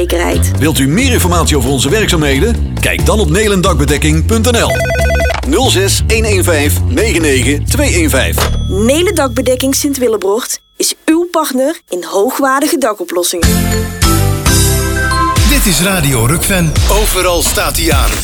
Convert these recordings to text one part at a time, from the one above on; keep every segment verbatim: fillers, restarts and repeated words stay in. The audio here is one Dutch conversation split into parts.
brandzekerheid. Wilt u meer informatie over onze werkzaamheden? Kijk dan op nelendakbedekking punt n l. nul zes een een vijf negen negen twee een vijf. Nelen Dakbedekking Sint-Willebrocht is uw partner in hoogwaardige dakoplossingen. Dit is Radio Rukven. Overal staat hij aan.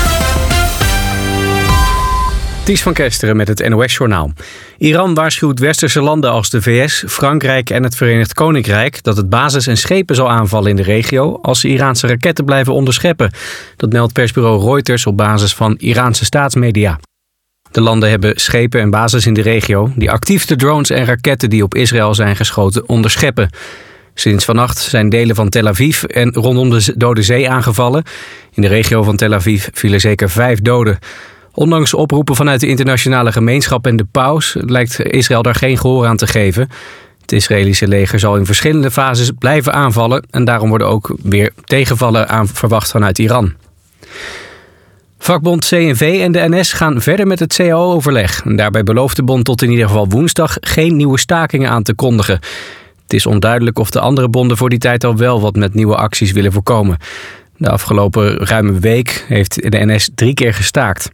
Ties van Kesteren met het N O S-journaal. Iran waarschuwt westerse landen als de V S, Frankrijk en het Verenigd Koninkrijk dat het bases en schepen zal aanvallen in de regio als ze Iraanse raketten blijven onderscheppen. Dat meldt persbureau Reuters op basis van Iraanse staatsmedia. De landen hebben schepen en bases in de regio die actief de drones en raketten die op Israël zijn geschoten onderscheppen. Sinds vannacht zijn delen van Tel Aviv en rondom de Dode Zee aangevallen. In de regio van Tel Aviv vielen zeker vijf doden. Ondanks oproepen vanuit de internationale gemeenschap en de paus lijkt Israël daar geen gehoor aan te geven. Het Israëlische leger zal in verschillende fases blijven aanvallen en daarom worden ook weer tegenvallen aan verwacht vanuit Iran. Vakbond C N V en de N S gaan verder met het C A O-overleg. Daarbij belooft de bond tot in ieder geval woensdag geen nieuwe stakingen aan te kondigen. Het is onduidelijk of de andere bonden voor die tijd al wel wat met nieuwe acties willen voorkomen. De afgelopen ruime week heeft de N S drie keer gestaakt.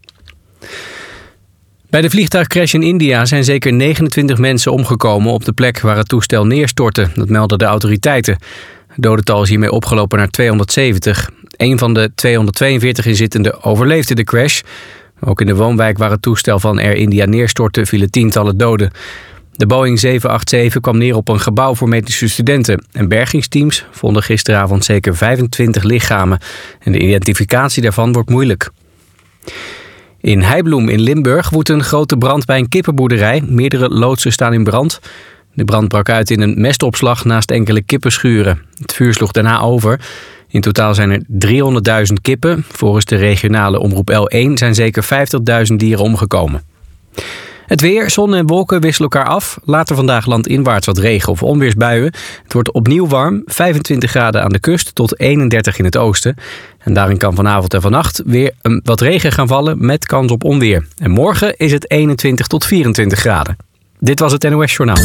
Bij de vliegtuigcrash in India zijn zeker negenentwintig mensen omgekomen op de plek waar het toestel neerstortte. Dat melden de autoriteiten. Het dodental is hiermee opgelopen naar tweehonderdzeventig. Een van de tweehonderdtweeënveertig inzittenden overleefde de crash. Ook in de woonwijk waar het toestel van Air India neerstortte vielen tientallen doden. De Boeing zeven acht zeven kwam neer op een gebouw voor medische studenten. En bergingsteams vonden gisteravond zeker vijfentwintig lichamen. En de identificatie daarvan wordt moeilijk. In Heibloem in Limburg woedt een grote brand bij een kippenboerderij. Meerdere loodsen staan in brand. De brand brak uit in een mestopslag naast enkele kippenschuren. Het vuur sloeg daarna over. In totaal zijn er driehonderdduizend kippen. Volgens de regionale omroep L één zijn zeker vijftigduizend dieren omgekomen. Het weer, zon en wolken wisselen elkaar af. Later vandaag landinwaarts wat regen of onweersbuien. Het wordt opnieuw warm, vijfentwintig graden aan de kust tot eenendertig in het oosten. En daarin kan vanavond en vannacht weer wat regen gaan vallen met kans op onweer. En morgen is het eenentwintig tot vierentwintig graden. Dit was het N O S-journaal.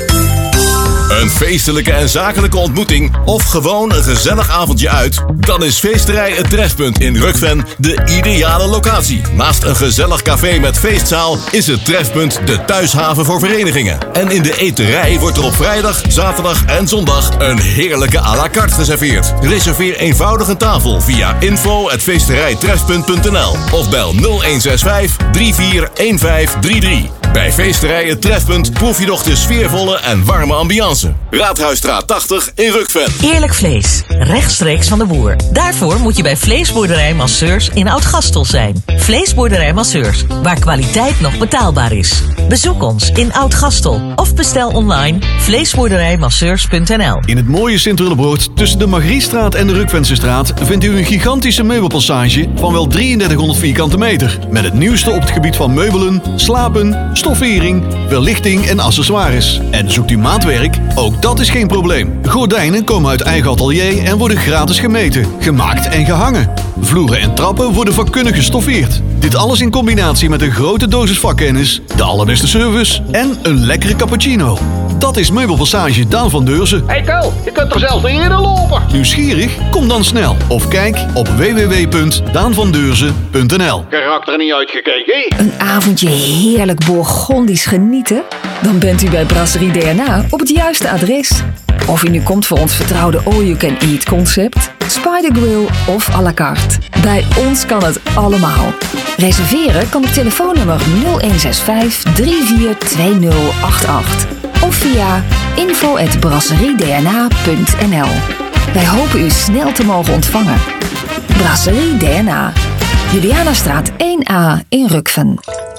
Een feestelijke en zakelijke ontmoeting of gewoon een gezellig avondje uit? Dan is Feesterij Het Trefpunt in Rukven de ideale locatie. Naast een gezellig café met feestzaal is het Trefpunt de thuishaven voor verenigingen. En in de eterij wordt er op vrijdag, zaterdag en zondag een heerlijke à la carte geserveerd. Reserveer eenvoudig een tafel via info at feesterijtrefpunt punt n l of bel nul een zes vijf drie vier een vijf drie drie. Bij Feesterij Het Trefpunt proef je nog de sfeervolle en warme ambiance. Raadhuisstraat tachtig in Rukven. Eerlijk vlees, rechtstreeks van de boer. Daarvoor moet je bij Vleesboerderij Masseurs in Oud-Gastel zijn. Vleesboerderij Masseurs, waar kwaliteit nog betaalbaar is. Bezoek ons in Oud-Gastel of bestel online vleesboerderijmasseurs punt n l. In het mooie Sint-Willebroort tussen de Margriestraat en de Rukvensestraat vindt u een gigantische meubelpassage van wel drieëndertighonderd vierkante meter. Met het nieuwste op het gebied van meubelen, slapen, stoffering, verlichting en accessoires. En zoekt u maatwerk? Ook dat is geen probleem. Gordijnen komen uit eigen atelier en worden gratis gemeten, gemaakt en gehangen. Vloeren en trappen worden vakkundig gestoffeerd. Dit alles in combinatie met een grote dosis vakkennis, de allerbeste service en een lekkere cappuccino. Dat is Meubelpassage Daan van Deurzen. Hey Tel, je kunt er zelf niet eerder lopen. Nieuwsgierig? Kom dan snel. Of kijk op w w w punt daan van deurzen punt n l. Karakter niet uitgekeken. Een avondje heerlijk Bourgondisch genieten? Dan bent u bij Brasserie D N A op het juiste adres. Of u nu komt voor ons vertrouwde all-you-can-eat concept, Spider Grill of à la carte. Bij ons kan het allemaal. Reserveren kan op telefoonnummer nul een zes vijf drie vier twee nul acht acht of via info at brasserie d n a punt n l. Wij hopen u snel te mogen ontvangen. Brasserie D N A, Julianastraat één A in Rukven.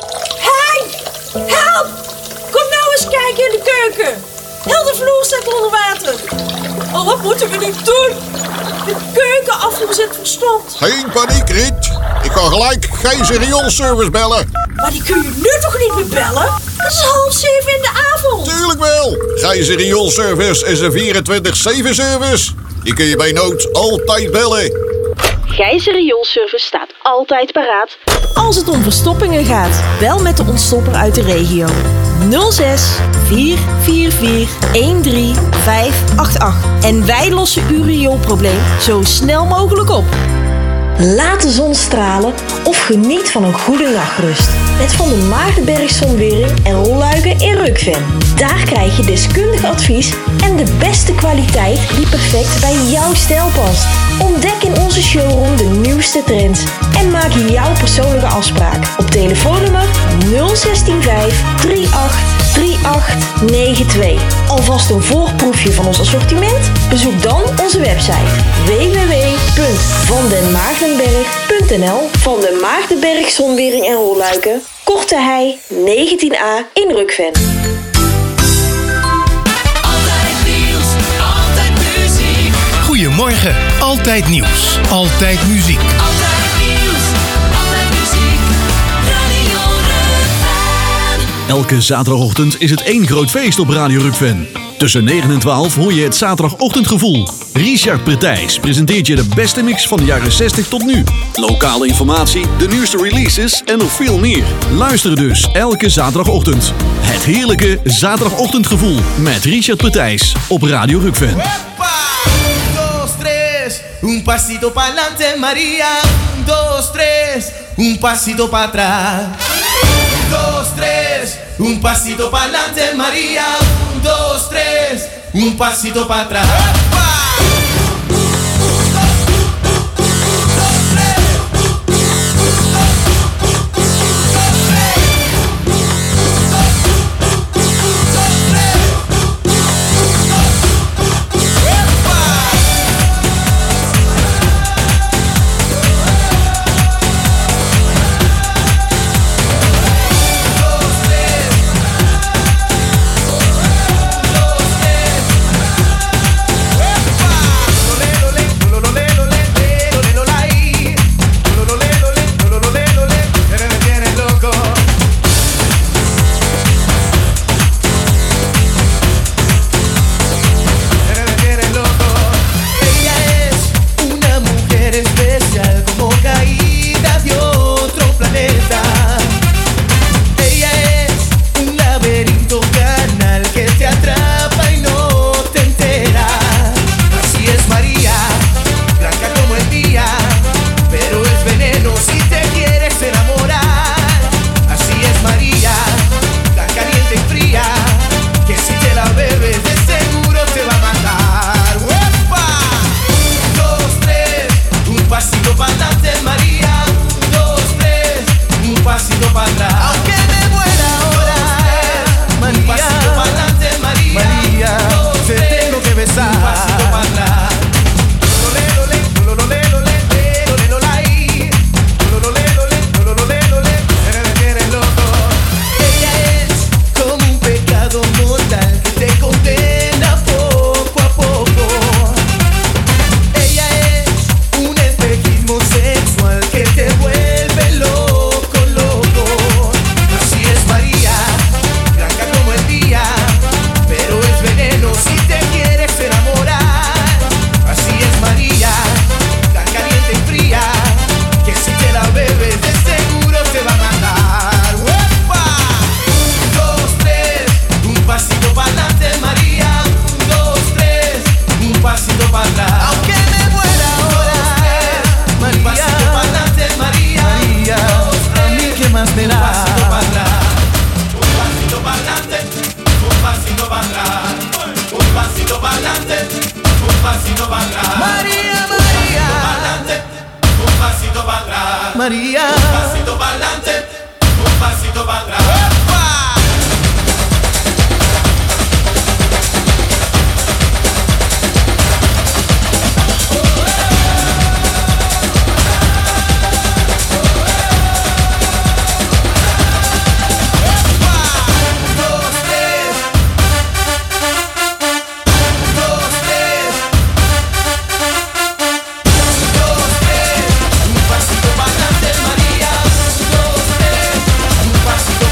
Hey! Help! Kom nou eens kijken in de keuken. Heel de vloer staat onder water. Oh, wat moeten we nu doen? De keukenafvoer zit verstompt. Geen paniek, Riet. Ik ga gelijk Gijs rioolservice bellen. Maar die kun je nu toch niet meer bellen? Het is half zeven in de avond. Tuurlijk wel. Gijs rioolservice is een vierentwintig zeven service. Die kun je bij nood altijd bellen. Gijs Rioolservice staat altijd paraat. Als het om verstoppingen gaat, bel met de ontstopper uit de regio. nul zes vier vier vier een drie vijf acht acht. En wij lossen uw rioolprobleem zo snel mogelijk op. Laat de zon stralen of geniet van een goede nachtrust. Met Van der Maagdenberg Zonwering en rolluiken in Rukven. Daar krijg je deskundig advies en de beste kwaliteit die perfect bij jouw stijl past. Ontdek in onze showroom de nieuwste trends en maak jouw persoonlijke afspraak op telefoonnummer nul zes vijf drie acht drie acht negen twee. Alvast een voorproefje van ons assortiment? Bezoek dan onze website w w w punt van den maagdenberg punt n l. Van den Maagdenberg Zonwering en Rolluiken, Korte Hei negentien A in Rukven. Altijd nieuws, altijd muziek. Goedemorgen, altijd nieuws, altijd muziek. Altijd nieuws, altijd muziek. Radio Rukven. Elke zaterdagochtend is het één groot feest op Radio Rukven. Tussen negen en twaalf hoor je het zaterdagochtendgevoel. Richard Pretijs presenteert je de beste mix van de jaren zestig tot nu. Lokale informatie, de nieuwste releases en nog veel meer. Luister dus elke zaterdagochtend. Het heerlijke zaterdagochtendgevoel met Richard Pretijs op Radio Rukven. Dos, tres, un pasito pa'lante, María. Dos, tres, un pasito para atrás. Dos, tres, un pasito pa'lante, María. Dos, tres, un pasito para atrás. María. Un pasito para adelante, un pasito para atrás. Pasito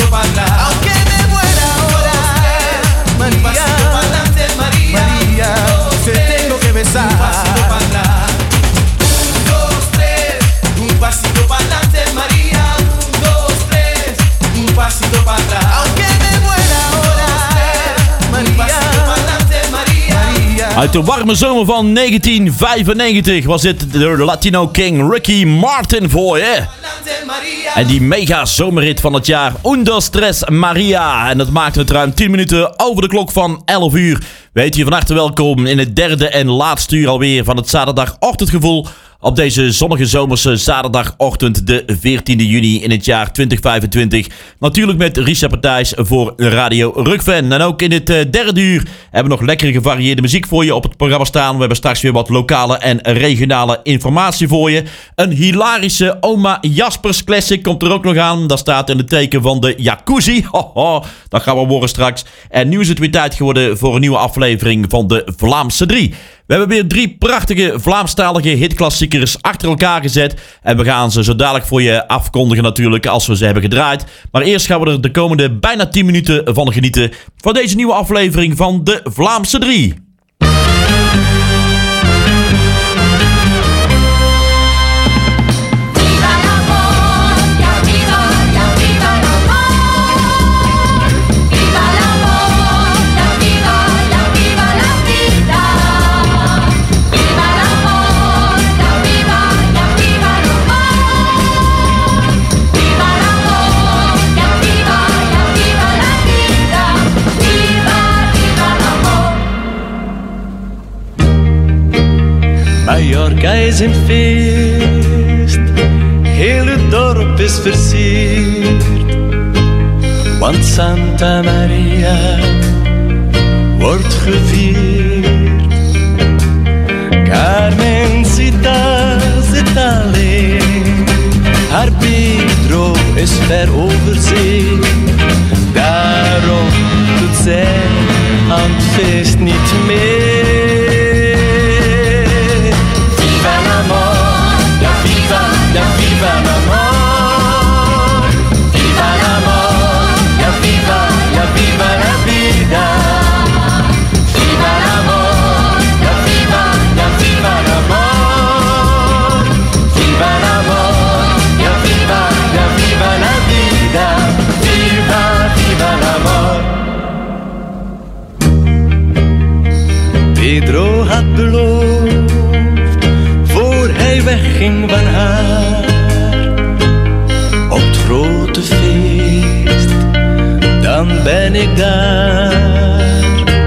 pasito para atrás. Aunque me muera ahora, María, un pasito para adelante, María, María, te tengo que besar. Un pasito para atrás. Un, dos, tres, un pasito para adelante, María. Un, dos, tres, un pasito para atrás. Aunque me muera ahora, María, un pasito para adelante, María, María. Uit de warme zomer van negentien vijfennegentig was dit de Latino King Ricky Martin voor je. En die mega zomerhit van het jaar, Un, dos, tres, Maria. En dat maakte het ruim tien minuten over de klok van elf uur. Weet je, van harte welkom in het derde en laatste uur alweer van het zaterdagochtendgevoel. Op deze zonnige zomerse zaterdagochtend, de veertiende juni in het jaar twintig vijfentwintig. Natuurlijk met Richard Partijs voor Radio Rukven. En ook in het uh, derde uur hebben we nog lekkere gevarieerde muziek voor je op het programma staan. We hebben straks weer wat lokale en regionale informatie voor je. Een hilarische Oma Jaspers classic komt er ook nog aan. Dat staat in het teken van de jacuzzi. Hoho, dat gaan we horen straks. En nu is het weer tijd geworden voor een nieuwe aflevering van de Vlaamse drie. We hebben weer drie prachtige Vlaamstalige hitklassiekers achter elkaar gezet. En we gaan ze zo dadelijk voor je afkondigen natuurlijk als we ze hebben gedraaid. Maar eerst gaan we er de komende bijna tien minuten van genieten van deze nieuwe aflevering van de Vlaamse drie. Mallorca is een feest, heel het dorp is versierd, want Santa Maria wordt gevierd. Carmencita zit alleen, haar Pedro is ver over zee, daarom doet zij aan het feest niet mee. Ja, viva l'amor, viva l'amor, ja, viva, ja, viva la vida. Viva l'amor, ja, viva, ja, viva l'amor, viva l'amor, ja, viva, ja, viva la vida. Viva, viva l'amor. Pedro had beloofd, voor hij wegging van haar, op het grote feest, dan ben ik daar.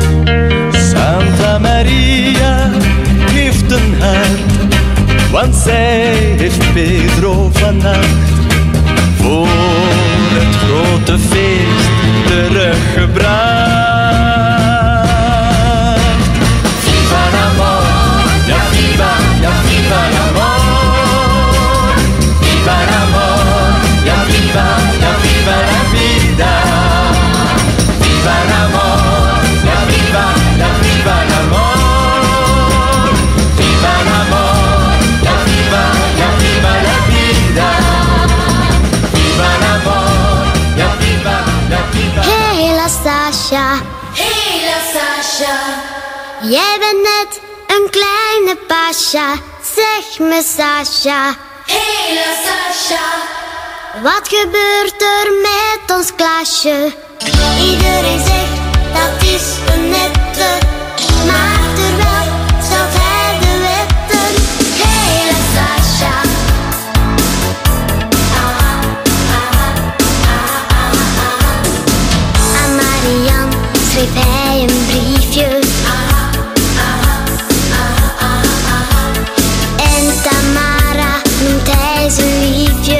Santa Maria heeft een hart, want zij heeft Pedro vannacht voor het grote feest teruggebracht. Viva l'amor, ja viva, ja viva l'amor, viva l'amor, ja viva, ja viva la vida. Viva l'amor, ja viva, ja viva l'amor, viva l'amor, ja viva, ja viva la vida. Viva l'amor, ja viva, ja viva. Hey la Sasha, Hey la Sasha, jij bent net een kleine pasja. Zeg me Sasha, Hey la Sasha, wat gebeurt er met ons klasje? Iedereen zegt dat is een nette, maar terwijl stelt hij de wetten. Hey la Sasha, aan Marianne schreef hij een briefje. En Tamara noemt hij zijn liefje.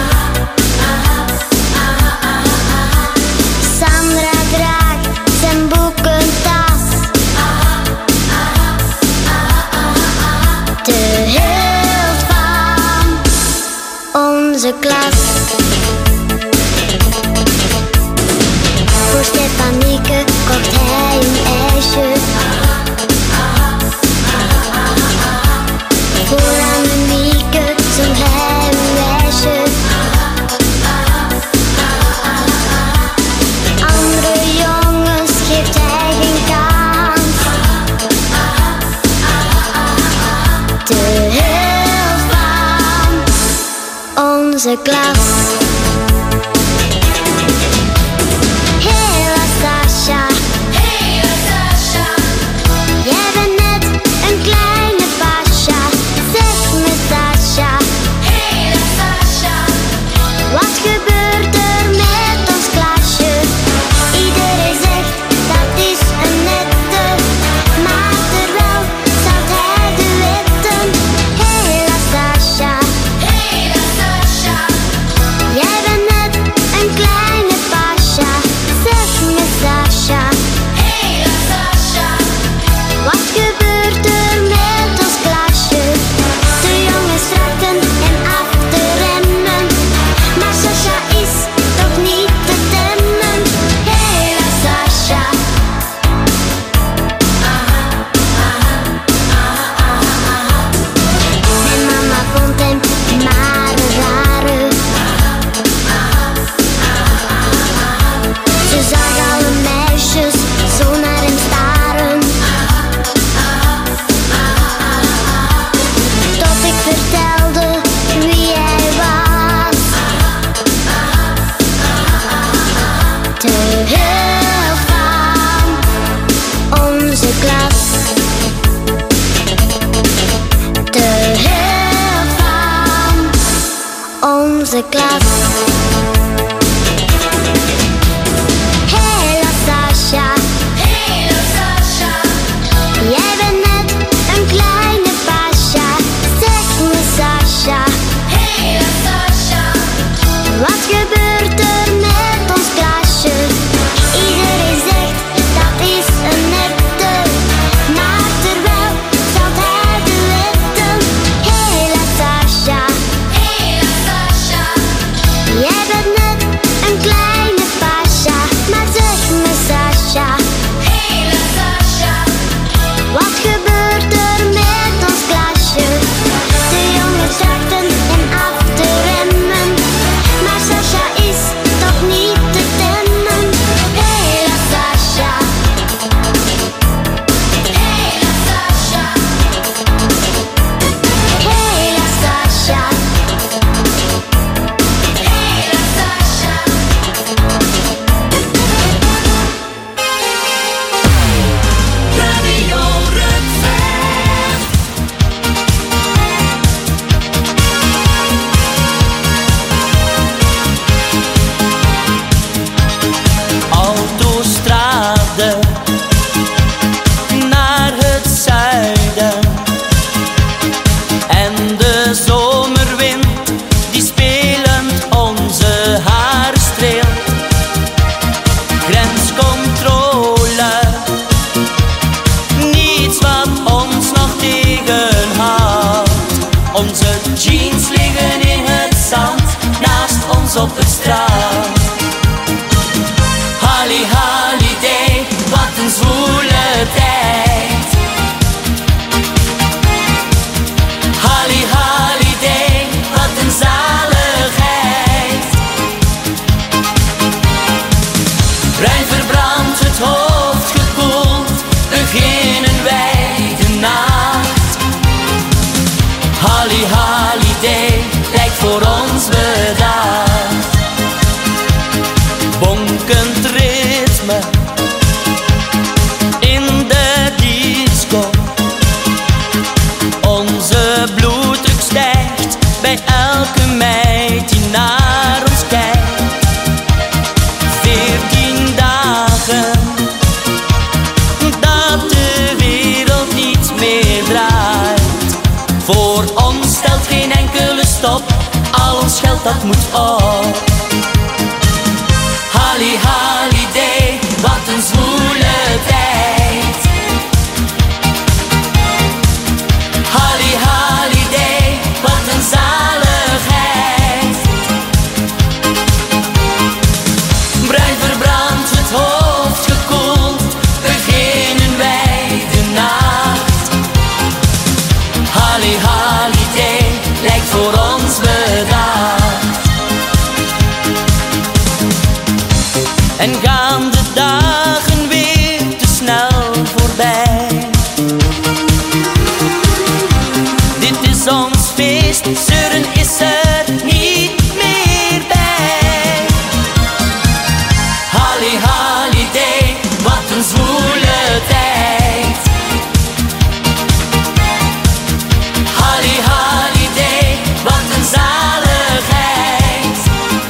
Sandra draagt zijn boekentas. De held van onze klas. Voor Stefanieke kocht hij een ijsje. Voor Annemieke zong hij een wijsje. onze klas. Hela Sasha, hela Sasha, jij bent net een kleine pasja. Zeg me Sasha, hela Sasha, wat gebeurt er met ons klasje? Iedereen zegt dat is een nette, maar terwijl staat hij de wetten. Hela Sasha, hela Sasha, jij bent net een kleine pasja. Zeg me Sasha, hela Sasha, wat gebeurt er met ons klasje? De jongens raken en af te remmen, maar Sasha is toch niet te temmen. Hela Sasha. Mijn mama vond hem maar een rare. Ze zag alle meisjes zo naar hem staren. Tot ik vertelde wie hij was. De hulp van onze klas. De hulp van onze klas. Hela Sasha, hela Sasha, jij bent net een kleine pasja. Zeg me Sasha, hela Sasha, wat gebeurt er met ons klasje? Iedereen zegt dat is een nette, maar terwijl stelt hij de wetten. Hela Sasha, hela Sasha, jij bent net een kleine pasja. Maar zeg me Sasha, hela Sasha, wat gebeurt er met ons klasje? De jongens raakten hem af te remmen, maar Sasha is toch niet te temmen. Hela Sasha, hela Sasha, hela Sasha, hela Sasha. Radio Rukven. Autostrade naar het zuiden en de zomerwind die spelend onze haren streelt. Grenscontrole, niets wat ons nog tegenhoudt. Onze jeans liggen in het zand, naast ons op het strand. Holly holiday, wat een zwoele tijd. Holly holiday, wat een zaligheid. Bruin verbrandt het hoofd gekoeld, beginnen wij de nacht. Holly holiday, lijkt voor ons bedacht. Bonkend ritme in de disco. Onze bloeddruk stijgt bij elke meid die naar ons kijkt. Veertien dagen dat de wereld niet meer draait. Voor ons stelt geen enkele stop, al ons geld dat moet op. Holly holiday, wat een zwoele tijd. Holly holiday, wat een zaligheid. Bruin verbrandt het hoofd gekoeld, beginnen wij de nacht. Holly holiday, lijkt voor ons bedacht. En gaan de dagen weer te snel voorbij. Dit is ons feest, zeuren is er niet meer. Holly Holiday, wat een zwoele tijd. Holly Holiday, wat een zaligheid.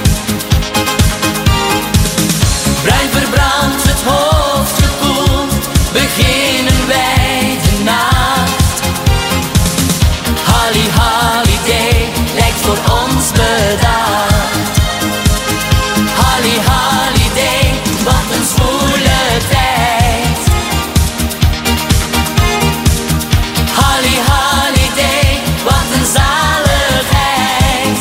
Bruin verbrandt het hoofd gekoeld, beginnen wij de nacht. Holly Holiday lijkt voor ons bedacht. Holly Holiday, wat een zwoele tijd. Holly Holiday, wat een zaligheid.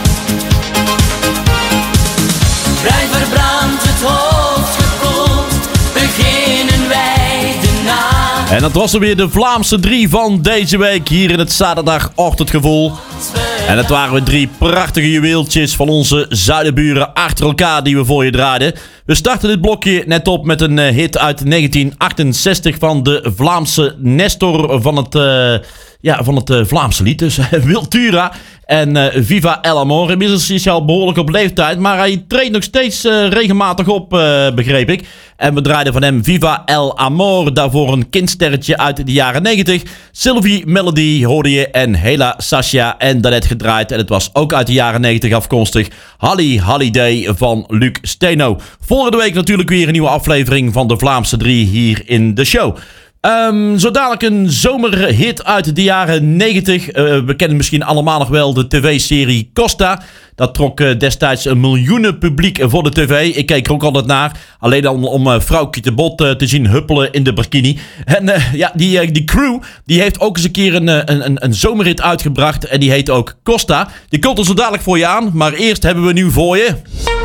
Bruin verbrandt het hoofd gekoeld, beginnen wij de nacht. En dat was er weer de Vlaamse drie van deze week hier in het zaterdagochtendgevoel. En het waren weer drie prachtige juweeltjes van onze zuidenburen achter elkaar die we voor je draaiden. We starten dit blokje net op met een hit uit negentien achtenzestig van de Vlaamse Nestor van het, uh, ja, van het uh, Vlaamse lied. Dus Wiltura en uh, Viva El Amor. Inmiddels is hij al behoorlijk op leeftijd, maar hij treedt nog steeds uh, regelmatig op, uh, begreep ik. En we draaiden van hem Viva El Amor, daarvoor een kindsterretje uit de jaren negentig. Sylvie Melody hoorde je en Hela Sasha en daarnet gedraaid. En het was ook uit de jaren negentig afkomstig. Holly Holiday van Luc Steno. Volgende week natuurlijk weer een nieuwe aflevering van de Vlaamse drie hier in de show. Um, zo dadelijk een zomerhit uit de jaren negentig. Uh, we kennen misschien allemaal nog wel de tv-serie Costa. Dat trok uh, destijds een miljoenen publiek voor de tv. Ik keek er ook altijd naar. Alleen dan om uh, vrouwtje te bot uh, te zien huppelen in de bikini. En uh, ja, die, uh, die crew die heeft ook eens een keer een, een, een, een zomerhit uitgebracht. En die heet ook Costa. Die komt er zo dadelijk voor je aan. Maar eerst hebben we nu voor je...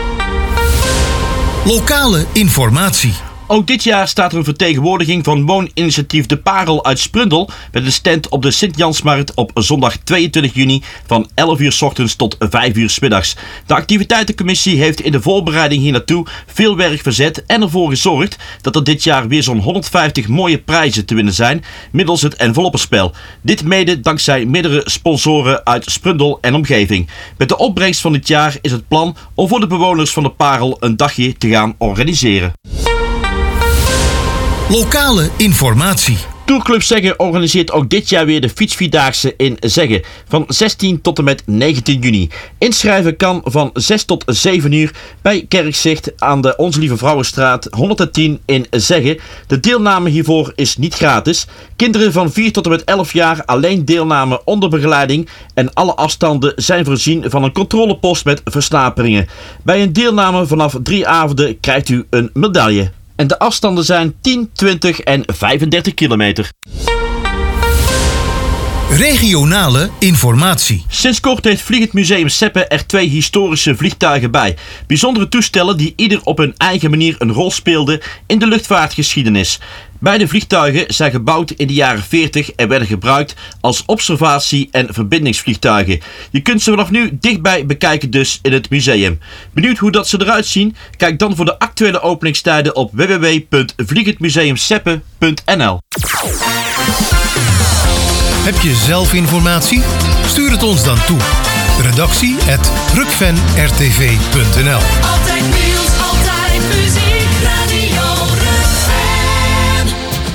Lokale informatie. Ook dit jaar staat er een vertegenwoordiging van wooninitiatief De Parel uit Sprundel met een stand op de Sint-Jansmarkt op zondag tweeëntwintig juni van elf uur 's ochtends tot vijf uur 's middags. De activiteitencommissie heeft in de voorbereiding hier naartoe veel werk verzet en ervoor gezorgd dat er dit jaar weer zo'n honderdvijftig mooie prijzen te winnen zijn middels het enveloppenspel. Dit mede dankzij meerdere sponsoren uit Sprundel en omgeving. Met de opbrengst van dit jaar is het plan om voor de bewoners van De Parel een dagje te gaan organiseren. Lokale informatie. Tourclub Zegge organiseert ook dit jaar weer de fietsvierdaagse in Zegge van zestien tot en met negentien juni. Inschrijven kan van zes tot zeven uur bij Kerkzicht aan de Onze Lieve Vrouwenstraat honderdtien in Zegge. De deelname hiervoor is niet gratis. Kinderen van vier tot en met elf jaar alleen deelname onder begeleiding en alle afstanden zijn voorzien van een controlepost met versnaperingen. Bij een deelname vanaf drie avonden krijgt u een medaille. En de afstanden zijn tien, twintig en vijfendertig kilometer. Regionale informatie. Sinds kort heeft Vliegend Museum Seppen er twee historische vliegtuigen bij. Bijzondere toestellen die ieder op hun eigen manier een rol speelden in de luchtvaartgeschiedenis. Beide vliegtuigen zijn gebouwd in de jaren veertig en werden gebruikt als observatie- en verbindingsvliegtuigen. Je kunt ze vanaf nu dichtbij bekijken dus in het museum. Benieuwd hoe dat ze eruit zien? Kijk dan voor de actuele openingstijden op w w w punt vliegendmuseumseppen punt n l. Heb je zelf informatie? Stuur het ons dan toe. Redactie at rukven r t v punt n l. Altijd nieuws, altijd muziek, Radio Rukven.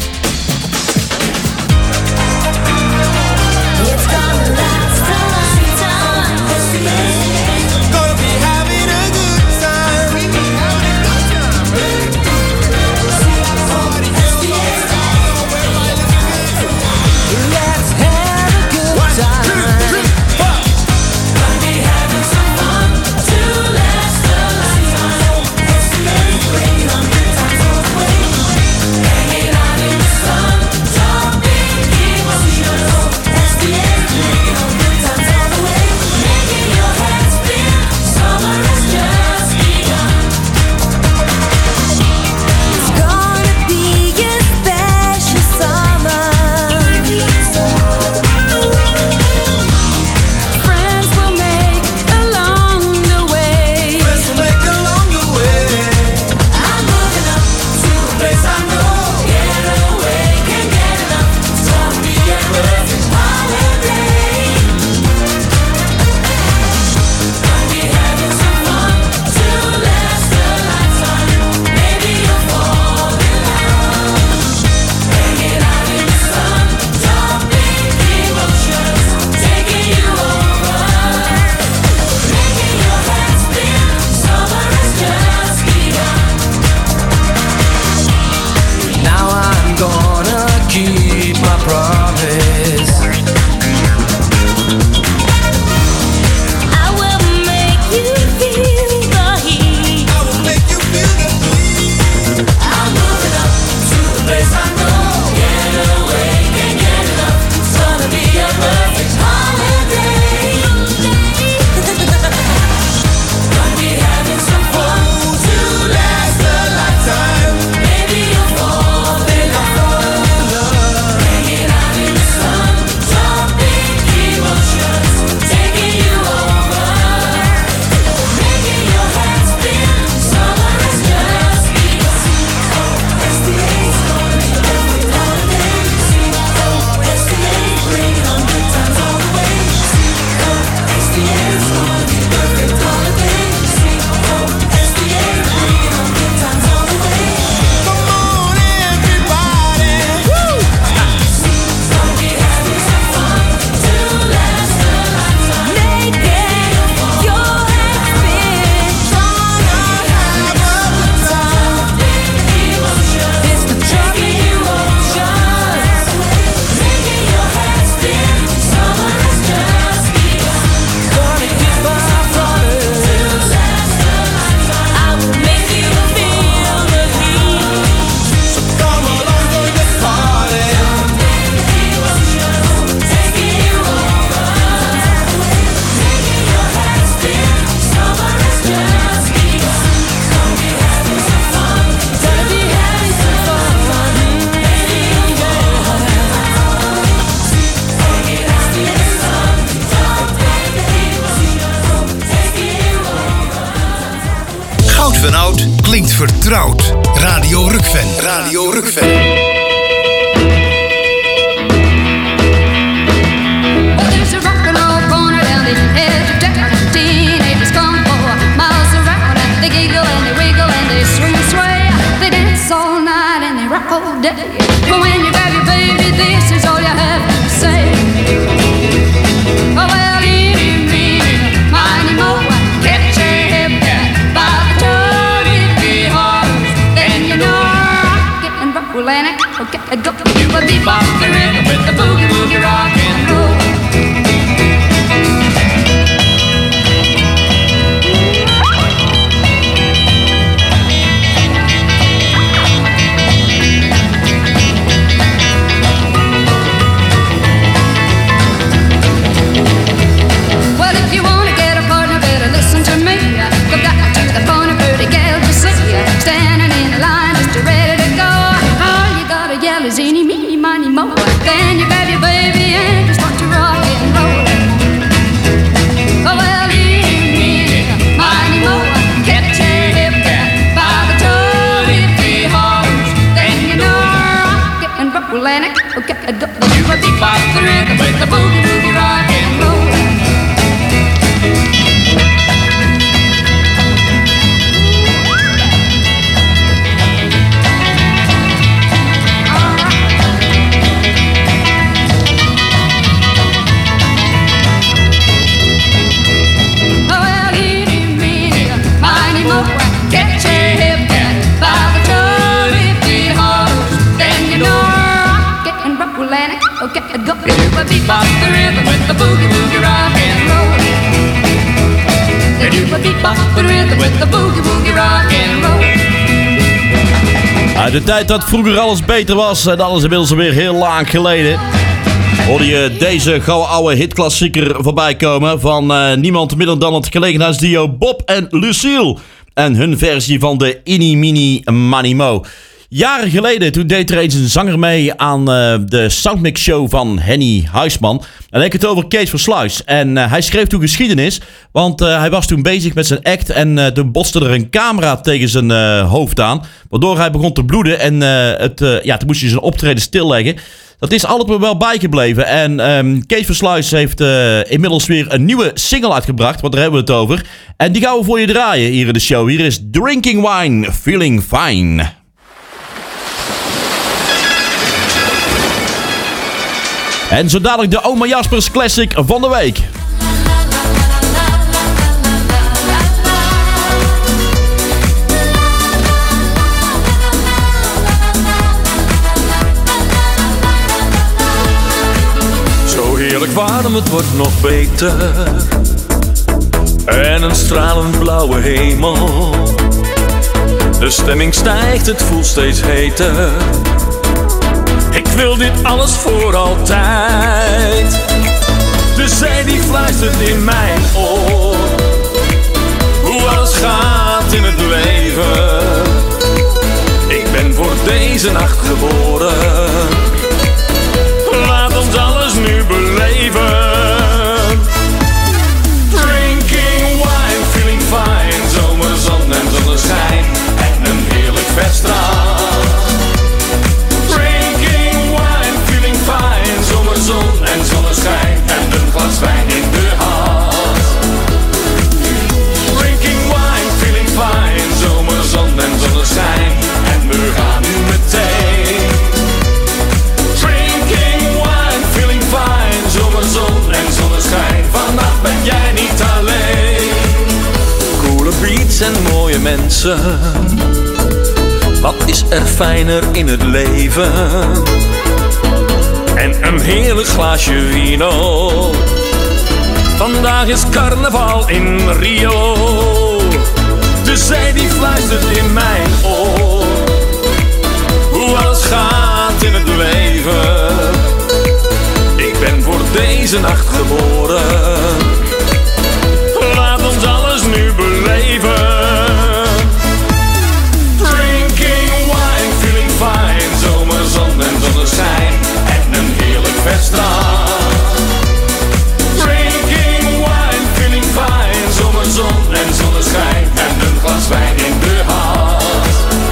It's gonna last a lifetime. Gonna be having a good time. Let's have a good time. Gonna be having some fun to last a lifetime. vertrouwd. Radio Rukven. Radio Rukven. There's a rock and roll corner down the edge of town. Teenagers come for miles around and they giggle and they wiggle and they swing and sway. They dance all night and they rock all day. But when you grab your baby, this is all you have to say. Oh well, eeny, meeny, miny, moe, catch a hip cat by the toe if he hollers. Then you know rock it and roll and it. Okay, go do a bebop the rhythm with the boogie woogie rock and roll. Then you grab your baby and just start to rock and roll. Oh well, eeny, meeny, miny, moe, catch a hip cat by the toe if he hollers. Then you know rock it and roll and it. Okay, do a bebop the rhythm with the boogie woogie rock and roll. Catch a hip cat by the toe if he hollers. Then you know rock it and roll and it. Okay, go do a bebop the rhythm with the boogie woogie rock and roll. They do a bebop the rhythm with the boogie woogie rock and roll. Uit de tijd dat vroeger alles beter was, en dat is inmiddels alweer heel lang geleden, hoorde je deze gouden oude hitklassieker voorbij komen van uh, niemand minder dan het gelegenheidsduo Bob en Lucille. En hun versie van de Eeny, Meeny, Miny, Moe. Jaren geleden, toen deed er eens een zanger mee aan uh, de Soundmix Show van Henny Huisman. En ik heb het over Kees Versluis. En uh, hij schreef toen geschiedenis, want uh, hij was toen bezig met zijn act en uh, toen botste er een camera tegen zijn uh, hoofd aan. Waardoor hij begon te bloeden en uh, het, uh, ja, toen moest hij zijn optreden stilleggen. Dat is altijd wel bijgebleven. En um, Kees Versluis heeft uh, inmiddels weer een nieuwe single uitgebracht. Want daar hebben we het over. En die gaan we voor je draaien hier in de show. Hier is Drinking Wine, Feeling Fine. En zo dadelijk de Oma Jaspers Classic van de week. Heerlijk warm, het wordt nog beter. En een stralend blauwe hemel. De stemming stijgt, het voelt steeds heter. Ik wil dit alles voor altijd. De zee die fluistert in mijn oor. Hoe alles gaat in het leven. Ik ben voor deze nacht geboren. Laat ons alles nu beleven. Drinking wine, feeling fine. Zomerzon en zonneschijn. En een heerlijk feststrand. Drinking wine, feeling fine. Zomerzon en zonneschijn. En een glas wijn in de hand. Drinking wine, feeling fine. Zomerzon en zonneschijn. En we gaan nu meteen. Zomerzon en zonneschijn, vannacht ben jij niet alleen. Coole beats en mooie mensen. Wat is er fijner in het leven? En een heerlijk glaasje vino. Vandaag is carnaval in Rio. De zee die fluistert in mijn oor. Hoe alles gaat in het leven. Ik ben voor deze nacht geboren. Laat ons alles nu beleven. Drinking wine, feeling fine. Zomerzon en zonneschijn. En een heerlijk feststrand. Drinking wine, feeling fine. Zomerzon en zonneschijn. En een glas wijn in de hand.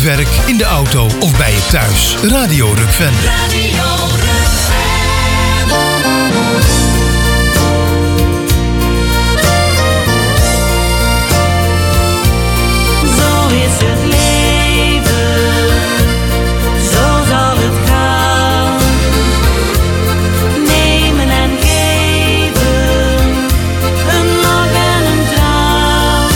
werk, in de auto of bij je thuis. Radio Rukven. Radio Zo is het leven, zo zal het gaan. Nemen en geven, een lach en een traan.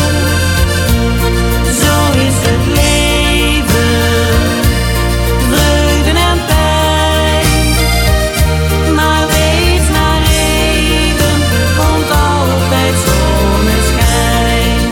Zo is het leven, vreugden en pijn. Maar weet naar regen, komt altijd zonneschijn.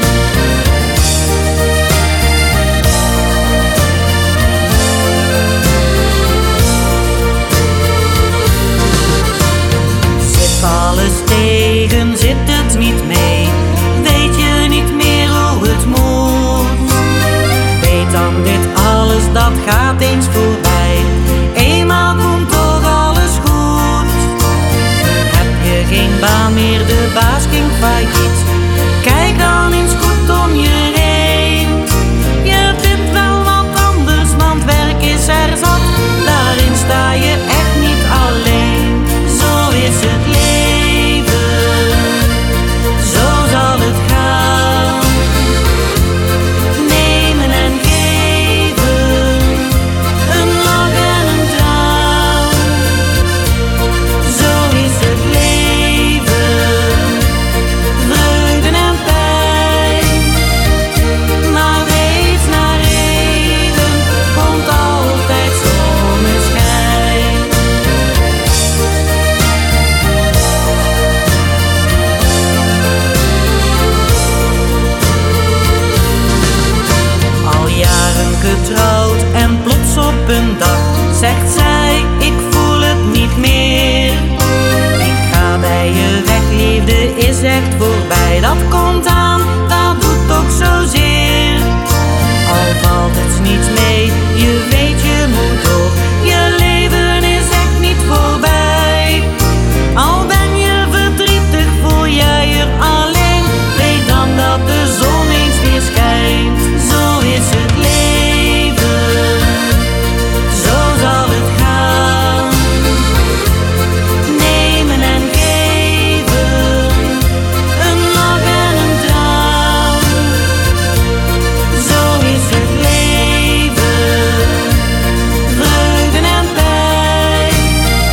Zit alles tegen, zit het niet mee, weet je niet meer hoe het moet. Weet dan dit alles, dat gaat eens voorbij, eenmaal komt toch alles goed. Heb je geen baan meer, de baas ging failliet, kijk dan eens goed om je heen. Je vindt wel wat anders, want werk is er zat, daarin sta je echt niet alleen. Zo is het leven, zo zal het gaan. Nemen en geven, een lach en een traan. Zo is het leven, vreugden en pijn. Maar weet naar regen, komt altijd zonneschijn. Al jaren getrouwd en plots op een dag zegt zij, ik voel het niet meer. Ik ga bij je weg, liefde is echt voorbij. Dat komt aan, dat doet toch zozeer. Al valt het niet mee, je weet je moet door. Je leven is echt niet voorbij. Al ben je verdrietig, voel jij je alleen. Weet dan dat de zon eens weer schijnt. Zo is het leven, zo zal het gaan. Nemen en geven, een lach en een traan. Zo is het leven, vreugden en pijn.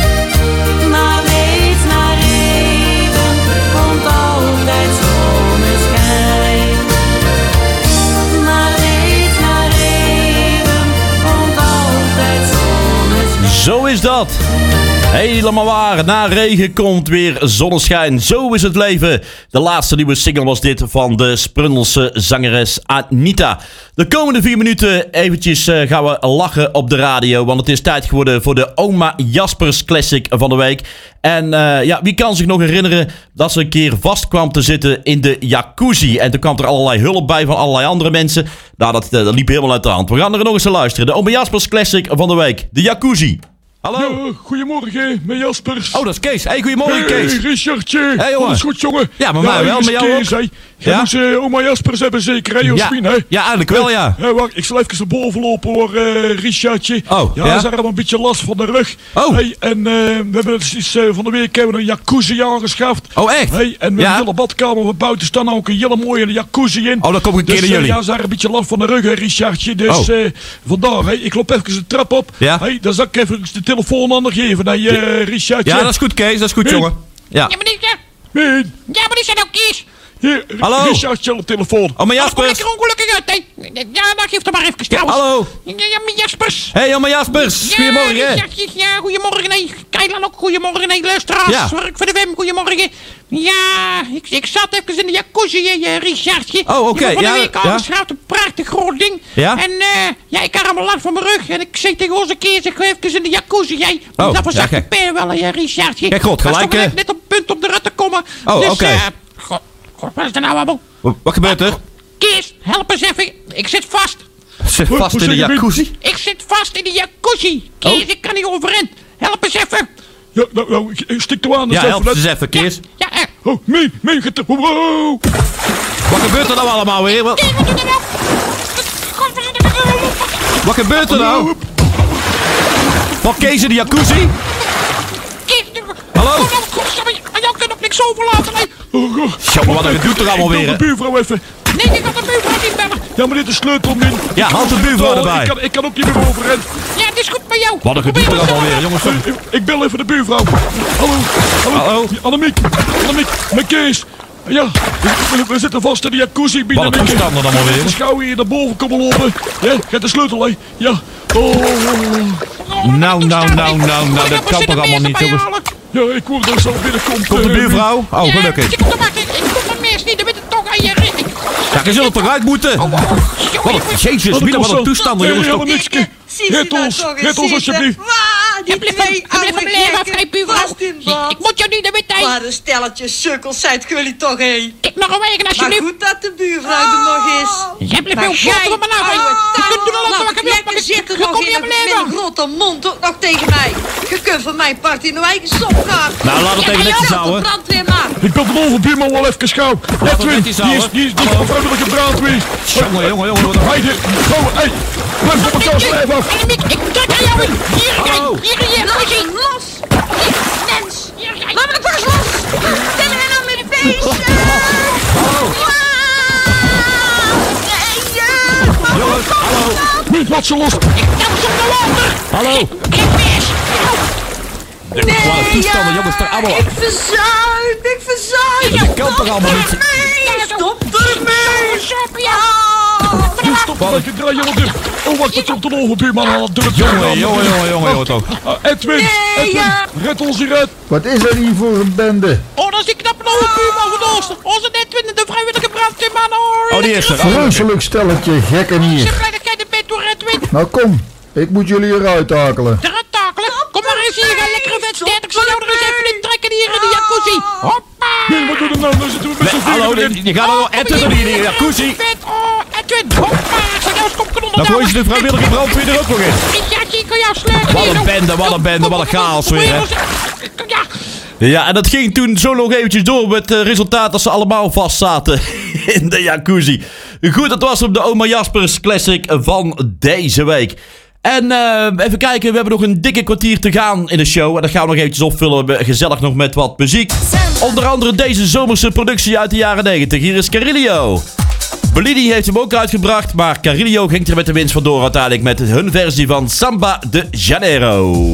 Maar weet naar regen, komt altijd zonneschijn. Maar weet naar regen, komt altijd zonneschijn. Zo is dat. Helemaal waar. Na regen komt weer zonneschijn. Zo is het leven. De laatste nieuwe single was dit van de Sprundelse zangeres Anita. De komende vier minuten eventjes uh, gaan we lachen op de radio. Want het is tijd geworden voor de Oma Jaspers Classic van de week. En uh, ja, wie kan zich nog herinneren dat ze een keer vast kwam te zitten in de jacuzzi. En toen kwam er allerlei hulp bij van allerlei andere mensen. Nou, dat, dat liep helemaal uit de hand. We gaan er nog eens naar luisteren. De Oma Jaspers Classic van de week. De jacuzzi. Hallo. Ja, goedemorgen, met Jaspers. Oh, dat is Kees. Hey, goedemorgen, Kees. Hey, Richardje. Hey, jongen. Alles goed, jongen? Ja, maar mij wel, met jou Kees, ook. Hey. Jij Ja? moest uh, oma Jaspers hebben zeker, hè, Jospien, Ja. hè? Ja, eigenlijk wel, ja. Uh, wacht, ik zal even naar boven lopen, hoor, uh, Richardje. Oh, ja? ja? Ze hebben een beetje last van de rug. Oh. Hey, en uh, we hebben dus, uh, van de week hebben we een jacuzzi aangeschaft. Oh, echt? Hey, en we Ja? hebben een hele badkamer, van buiten staan ook een hele mooie jacuzzi in. Oh, dan kom ik een keer dus, naar uh, jullie. ja, ze hebben een beetje last van de rug, hè, Richardje. Dus Oh. uh, vandaar, hey, ik loop even de trap op. Ja? Hey, dan zal ik even de telefoon aan haar geven, hè, uh, Richardje. Ja, dat is goed, Kees. Dat is goed, Hey. jongen. Ja. Ja, maar die, ja. Meen. Ja, maar die zijn ook kies. Hier, Hallo? Richardje op de telefoon. Oh, maar Dat Jaspers. lekker ongelukkig uit, hè. Ja, dan geef het maar even Ja, trouwens. hallo. Ja, ja, maar Jaspers. Hey, oma Jaspers. Ja, Goedemorgen. Richardje, ja, goedemorgen. Nee, Keilan ook goedemorgen. Nee, luisteraars. Ja. Werk voor de W E M, goedemorgen. Ja, ik, ik zat even in de jacuzzi, hè, Richardje. Oh, oké, Ik heb van de ja, week ja. aangeschaft, een prachtig groot ding. Ja? En eh, ja, ik had allemaal last van mijn rug. En ik zei tegen onze keer, ik ga even in de jacuzzi, jij. Oh, dat was ja, echt een kijk. peer wel, hè, Richardje. Kijk, goed, gelijk, Dat is toch hè. net op het punt om eruit te komen. Oh, dus, oké. eh, god, god, wat is er nou allemaal? Wat, wat gebeurt er? Kees, help eens even. Ik zit vast. Zit vast in de jacuzzi? Ik zit vast in de jacuzzi. Kees, Oh. ik kan niet overeind. Help eens even. Ja, nou, nou, ik- stik toe aan. Ja, help eens even, Kees. Ja, eh. Oh, mee, mee, get wow. Wat gebeurt er nou allemaal weer? Wat? Kees, wat doe je nou? Wat gebeurt er nou? Wat Kees in de jacuzzi? Hallo? Aan jou kan ook niks overlaten, nee. Sjammer, wat een doet er allemaal weer, hè? Ik kan de buurvrouw even. Nee, ik kan de buurvrouw niet bellen. Ja, maar dit is sleutelmin. Ja, haal de buurvrouw erbij. Ik kan, ik kan ook niet meer overrennen. Ja, het is goed met jou. Wat een gedoe er allemaal weer, jongens. Ik, ik bel even de buurvrouw. Hallo. Hallo. Hallo. Annemiek. Annemiek. Met Kees. Ja, we, we zitten vast in de jacuzzi binnen. Wat een toestand er allemaal weer. De schouw hier naar boven komen lopen. Ja, get de sleutel, hè. Ja. Oh. Nou, nou, nou, nou, nou, dat kan toch allemaal niet, jongens. Ja, ik hoor dat ze al binnenkomt. Komt de buurvrouw? Oh, gelukkig. Ik kom er meest niet, dan weet het toch aan je ring. Ja, je zult er toch uit moeten. Wat een, jezus, Mina, wat een toestand, jongens. Helemaal niks. Red ons, red ons alsjeblieft. Je blijft van leren, vrij buurvrouw. Ik moet jou niet de witte. Maar een stelletje sukkels zijt jullie toch, hé? Ik nog een wegen alsjeblieft. Maar goed dat de buurvrouw er nog is. Jij blijft veel groter van me nou. Je kunt doen alles wat je wilt, maar zitten je nog komt niet in op leven. een grote mond ook nog tegen mij. Je kunt van mijn part in uw eigen sop gaan. Nou, laat het even netjes houden. Ik ben de overbuurman wel even schouw. Edwin, die is, die is, die is van vrijwillige brandweer. Jongen, jongen, jongen. Heide, gauw, hé. Blijf op elkaar schrijven af. Ik druk aan jou in. Hier, hier, hier, hier. Laat hem los. Mens. Laat me toch eens los. Stel me nou met beestje. Jongens, hallo. Niet, laat ze los. Ik tel ze op de water. Hallo. Ik mis. Wat een toestanden, jongens, toch allemaal. Ik verzuip, ik verzuip. Dat kan toch allemaal niet. Stop ermee. Stop, ja. Stop, wat ik draai je op. Oh, wacht, dat komt de overbuurman aan. Jongen, jongen, jongen, jongen, jongen, toch. Edwin, Edwin, red ons hieruit. Wat is er hier voor een bende? Oh, dat is die knappe overbuurman van Oosten. Onze Edwin, de vrijwillige brandweerman. Oh, die is er. Vreselijk stelletje gekken hier. Ik ben blij dat jij er bent door, Edwin. Nou kom, ik moet jullie eruit takelen. Eruit takelen? Kom maar eens hier, ga lekkere wedstrijd. Ik zal jou er eens even in trekken hier in de jacuzzi. Hoppa! Nee, wat doen we nou? Dan zitten we met z'n vieren Hallo, erin. je gaat er wel Edwin in de jacuzzi. Oh, Edwin, hoppa! Ik zal jou eens kopje onder Dan gooi je de vrijwillige brandweer er ook nog in. Ja, ik kan jou sleutelen. Wat een bende, wat een bende, wat een chaos weer, hè. Ja. Ja, en dat ging toen zo nog eventjes door met het resultaat dat ze allemaal vast zaten in de jacuzzi. Goed, dat was op de Oma Jaspers Classic van deze week. En uh, even kijken, we hebben nog een dikke kwartier te gaan in de show. En dat gaan we nog eventjes opvullen, gezellig nog met wat muziek. Onder andere deze zomerse productie uit de jaren negentig. Hier is Carilio. Bellini heeft hem ook uitgebracht, maar Carilio ging er met de winst vandoor uiteindelijk met hun versie van Samba de Janeiro.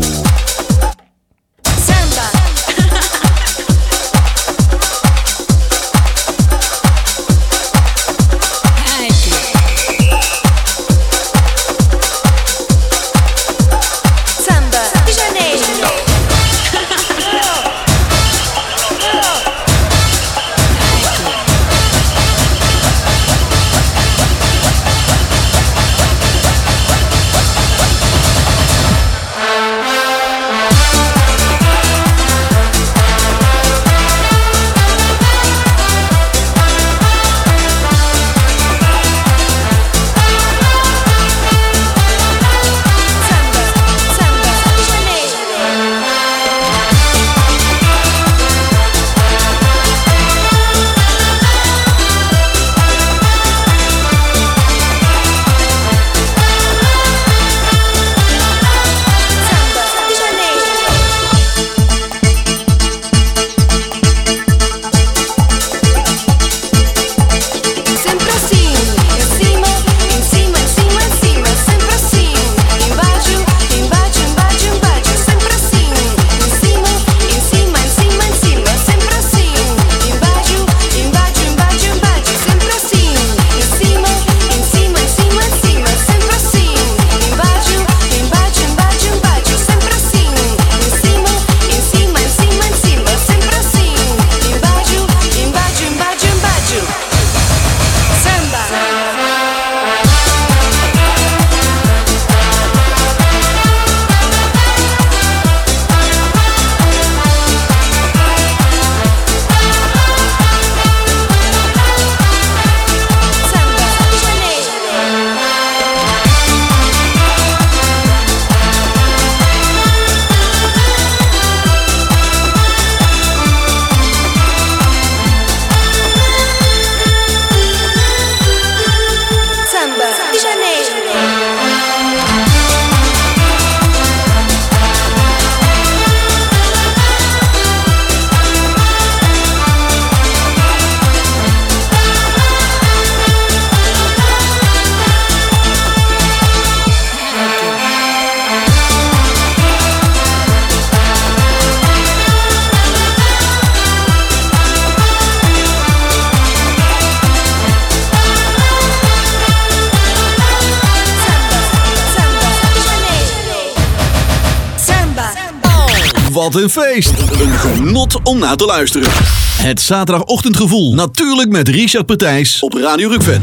wat een feest. Een genot om naar te luisteren. Het zaterdagochtendgevoel. Natuurlijk met Richard Partijs op Radio Rukven.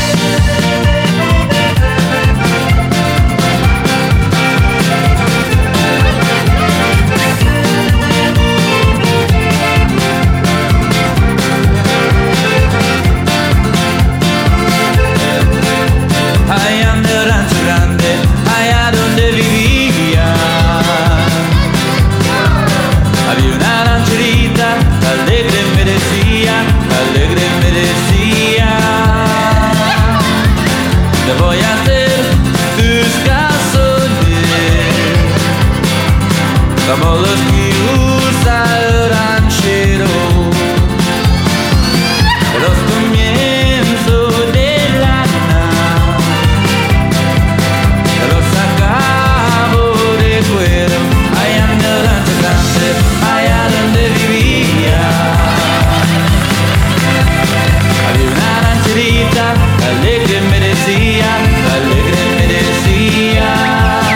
Como los que usa el ranchero, los comienzos de la nada, los acabo de cuero, allá en el rancho grande, allá donde vivía. Había una rancherita, alegre me decía, alegre me decía.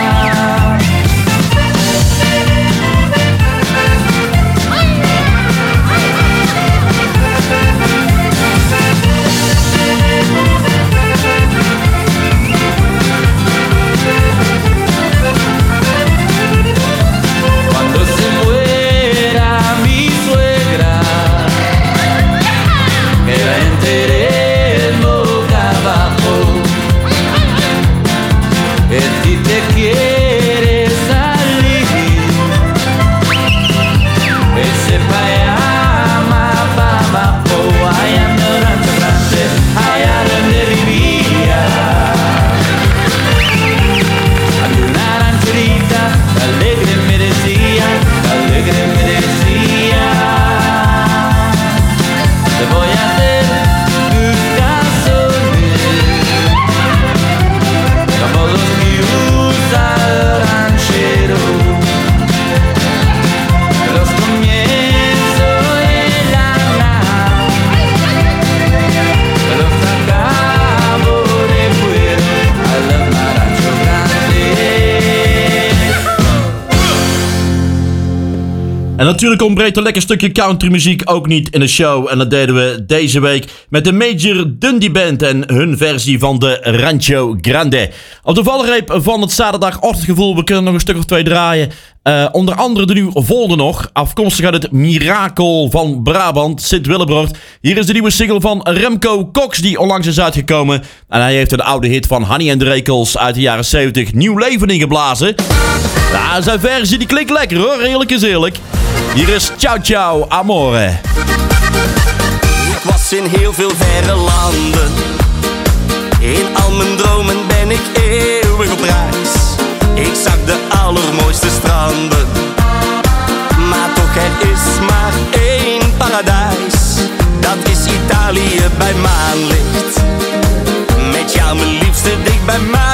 En natuurlijk ontbreekt een lekker stukje countrymuziek ook niet in de show. En dat deden we deze week met de Major Dundee Band en hun versie van de Rancho Grande. Op de valreep van het zaterdagochtendgevoel, we kunnen nog een stuk of twee draaien. Uh, onder andere de nu volgende nog, afkomstig uit het Mirakel van Brabant, Sint-Willebroord. Hier is de nieuwe single van Remco Cox die onlangs is uitgekomen. En hij heeft een oude hit van Hanny en Drekels uit de jaren zeventig nieuw leven ingeblazen. Ja, zijn versie die klinkt lekker hoor, eerlijk is eerlijk. Hier is Ciao Ciao Amore. Ik was in heel veel verre landen. In al mijn dromen ben ik eeuwig op reis. Ik zag de allermooiste stranden. Maar toch er is maar één paradijs. Dat is Italië bij maanlicht. Met jou mijn liefste dicht bij mij.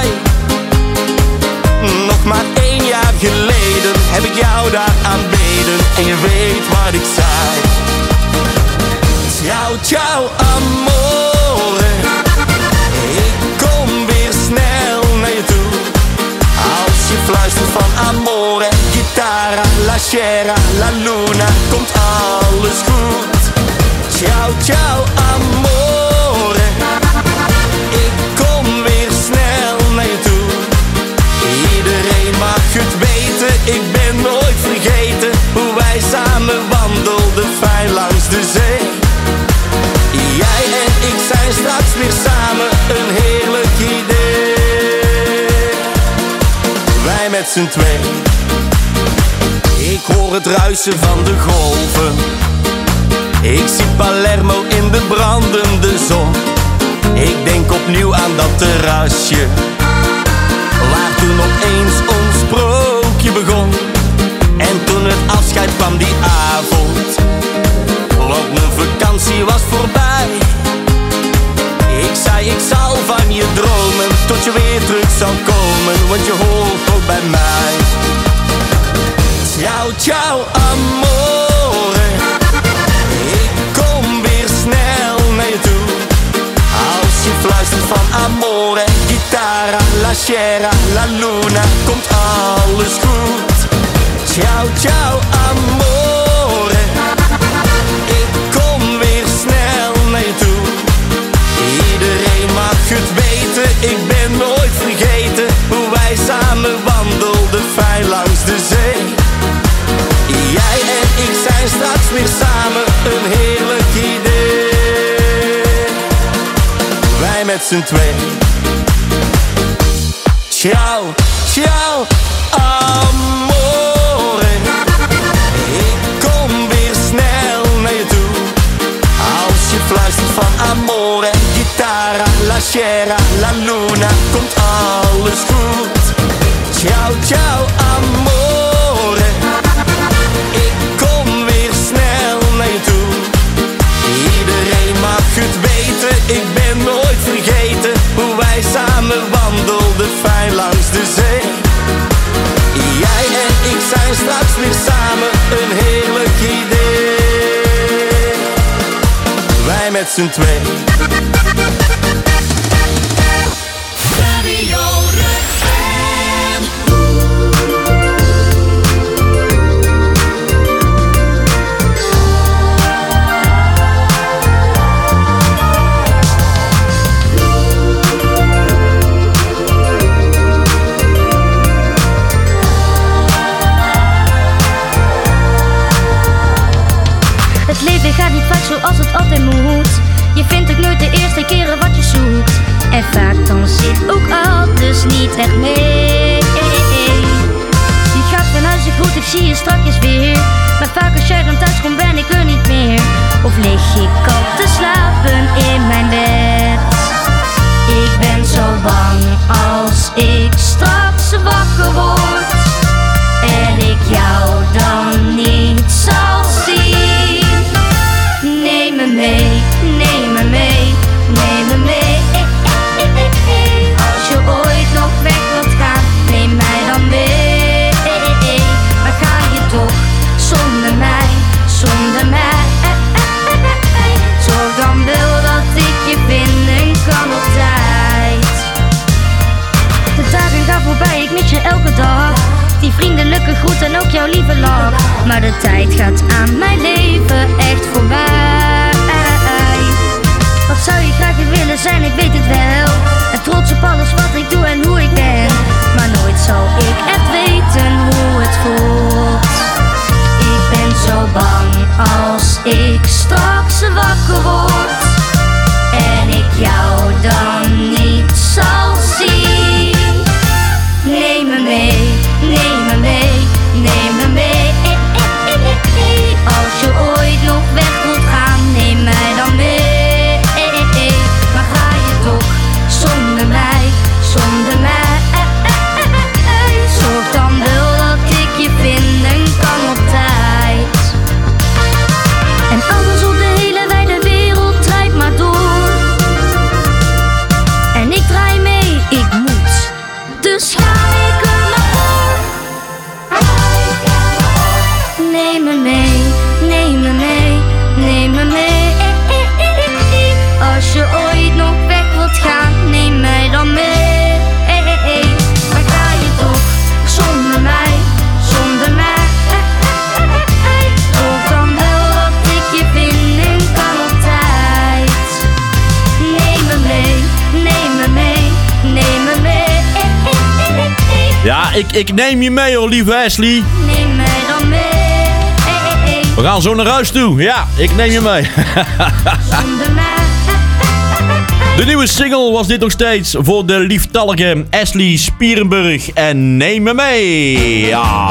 Nog maar één jaar geleden heb ik jou daar aanbeden. En je weet wat ik zei. Ciao, ciao, amore. Ik kom weer snel naar je toe. Als je fluistert van amore, chitarra, la sera, la luna, komt alles goed. Ciao, ciao, amore. Ik kom weer snel naar je toe. Iedereen mag het weten, ik ben nooit vergeten hoe wij samen wandelden fijn langs de zee. Jij en ik zijn straks weer samen, een heerlijk idee. Wij met z'n twee. Ik hoor het ruisen van de golven. Ik zie Palermo in de brandende zon. Ik denk opnieuw aan dat terrasje waar toen opeens ons sprookje begon. En toen het afscheid kwam die avond, want mijn vakantie was voorbij. Ik zei ik zal van je dromen tot je weer terug zal komen, want je hoort ook bij mij. Ciao, ciao, amore. Ik kom weer snel naar je toe. Als je fluistert van amore, chitarra, la sera, la luna, komt alles goed. Ciao, ciao, amore. Ik kom weer snel naar je toe. Iedereen mag het weten, ik ben nooit vergeten hoe wij samen wandelden fijn langs de zee. Jij en ik zijn straks weer samen, een heerlijk idee. Wij met z'n twee. Ciao, ciao, amore. Ik kom weer snel naar je toe. Als je fluistert van amore, chitarra, la sera, la luna, komt alles goed. Ciao, ciao, amore. Ik kom weer snel naar je toe. Iedereen mag het weten, ik ben nooit vergeten hoe wij samen wandelden fijn langs de zee. Jij en ik zijn straks weer samen, een heerlijk idee. Wij met z'n twee. Radio Rukven. Het leven gaat niet vaak zoals het altijd moet. Je vindt ook nooit de eerste keren wat je zoekt. En vaak dan zit ook alles niet echt mee. Je gaat van huis, ik goed, ik zie je strakjes weer. Maar vaak als jij dan thuis komt ben ik er niet meer. Of lig ik al te slapen in mijn bed. Ik ben zo bang als ik straks wakker word en ik jou dan niet zal zien. Neem me mee, neem me mee, neem me mee. Als je ooit nog weg wilt gaan, neem mij dan mee. Maar ga je toch zonder mij, zonder mij. Zorg dan wel dat ik je vinden kan op tijd. De dagen gaan voorbij, ik mis je elke dag. Die vriendelijke groet en ook jouw lieve lach. Maar de tijd gaat aan mijn leven echt voorbij. Wat zou je graag weer willen zijn, ik weet het wel. En trots op alles wat ik doe en hoe ik ben. Maar nooit zal ik echt weten hoe het voelt. Ik ben zo bang als ik straks wakker word en ik jou dan niet zal zien. Neem me mee, neem me mee, neem me mee. Als je ooit nog weg wilt gaan, neem mij dan mee. Maar ga je toch zonder mij, zonder mij. Zorg dan wel dat ik je vinden kan op tijd. En anders op de hele wijde wereld draait maar door. En ik draai mee, ik moet. Dus ga ik er maar voor. Neem me mee, neem me mee, neem me mee. Als je ooit nog weg wilt gaan, neem mij dan mee. Maar ga je toch zonder mij, zonder mij. Zorg dan wel dat ik je vinden kan op tijd. Neem me mee, neem me mee, neem me mee. Ja, ik, ik neem je mee hoor, lieve Ashley. Neem mij dan mee. We gaan zo naar huis toe. Ja, ik neem je mee. Zonder mij. De nieuwe single was dit nog steeds voor de lieftallige Ashley Spierenburg. En neem me mee. Ja.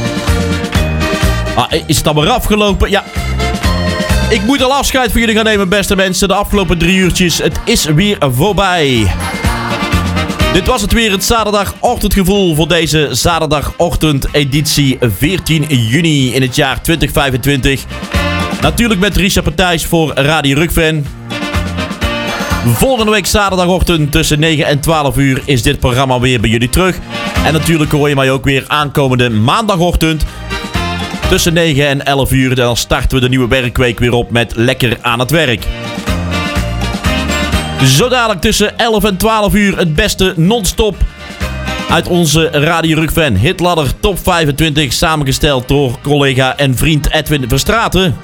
Ah, is het alweer afgelopen? Ja. Ik moet al afscheid van jullie gaan nemen, beste mensen. De afgelopen drie uurtjes. Het is weer voorbij. Dit was het weer, het zaterdagochtendgevoel voor deze zaterdagochtend editie veertien juni in het jaar twintig vijfentwintig. Natuurlijk met Richard Partijs voor Radio Rukven. Volgende week zaterdagochtend tussen negen en twaalf uur is dit programma weer bij jullie terug. En natuurlijk hoor je mij ook weer aankomende maandagochtend tussen negen en elf uur. En dan starten we de nieuwe werkweek weer op met Lekker aan het werk. Zo dadelijk tussen elf en twaalf uur het beste non-stop uit onze Radio Rukven Hitladder Top vijfentwintig, samengesteld door collega en vriend Edwin Verstraeten.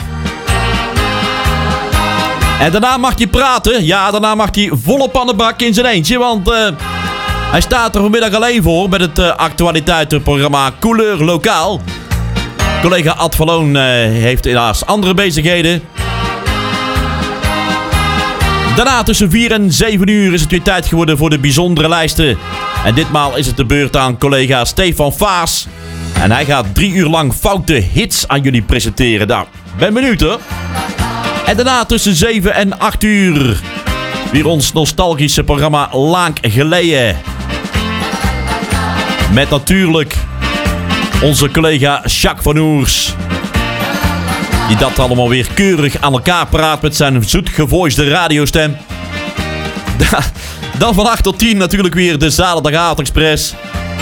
En daarna mag hij praten. Ja, daarna mag hij volle pannenbak in zijn eentje, want uh, hij staat er vanmiddag alleen voor met het uh, actualiteitenprogramma Couleur Lokaal. Collega Ad van Loon uh, heeft helaas andere bezigheden. Daarna tussen vier en zeven uur is het weer tijd geworden voor de bijzondere lijsten. En ditmaal is het de beurt aan collega Stefan Vaas. En hij gaat drie uur lang foute hits aan jullie presenteren. Nou, ben benieuwd hoor. En daarna tussen zeven en acht uur weer ons nostalgische programma Lang Geleden. Met natuurlijk onze collega Jacques van Oers. Die dat allemaal weer keurig aan elkaar praat met zijn zoetgevoiste radiostem. Dan van acht tot tien natuurlijk weer de Zaterdagavond-express.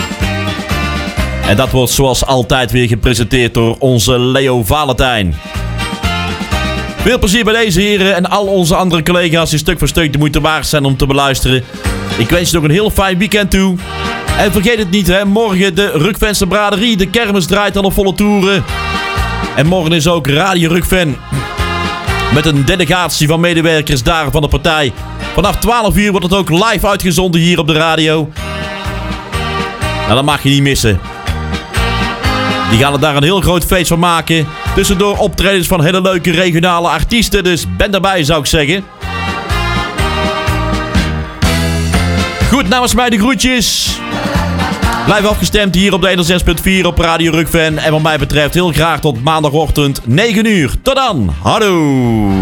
En dat wordt zoals altijd weer gepresenteerd door onze Leo Valentijn. Veel plezier bij deze heren en al onze andere collega's die stuk voor stuk de moeite waard zijn om te beluisteren. Ik wens je nog een heel fijn weekend toe. En vergeet het niet, hè, morgen de Rukvense braderie. De kermis draait al op volle toeren. En morgen is ook Radio Rukven met een delegatie van medewerkers daar van de partij. Vanaf twaalf uur wordt het ook live uitgezonden hier op de radio. Nou, dat mag je niet missen. Die gaan er daar een heel groot feest van maken. Tussendoor optredens van hele leuke regionale artiesten. Dus ben daarbij, zou ik zeggen. Goed, namens mij de groetjes. Blijf afgestemd hier op de honderdzes punt vier op Radio Rukven. En wat mij betreft heel graag tot maandagochtend negen uur. Tot dan. Hallo.